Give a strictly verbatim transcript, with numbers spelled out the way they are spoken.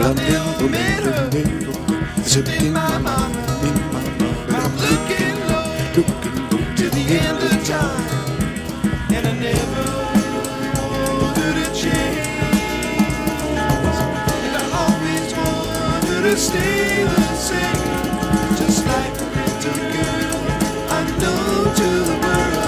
Except in my mind, in my mind. But I'm looking low, looking low to the end of time, and I never wanted to change, and I always wanted to stay the same, just like a little girl I know to the world.